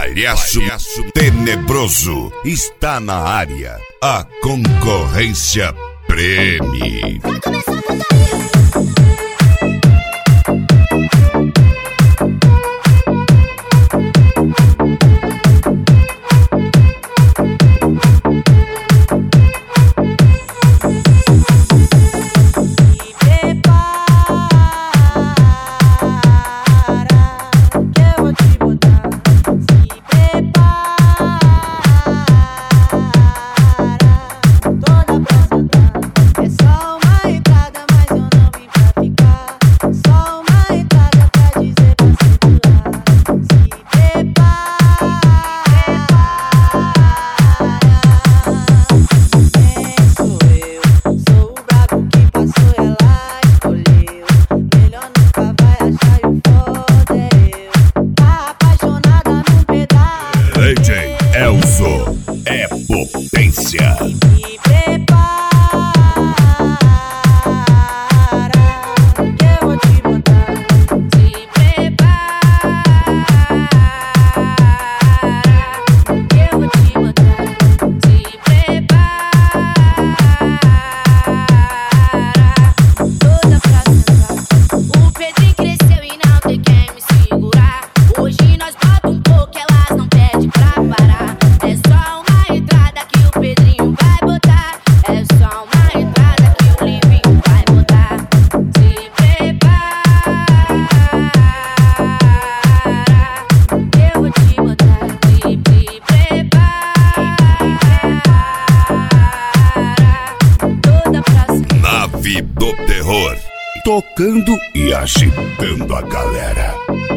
Palhaço Tenebroso está na área. A concorrência preme. Vai começar a putaria. DJ Elzo é potência. Me prepara, que eu vou te botar. Se prepara, que eu vou te botar. Se prepara, toda pra sentar. O Pedrinho cresceu e não tem quem me segurar. Hoje nós bota um pouco, elas não pedem pra parar. É só uma entrada que o Pedrinho vai botar. É só uma entrada que o Livinho vai botar. Se prepara, eu vou te botar. Se prepara, toda pra cima. Nave do Terror, tocando e agitando a galera.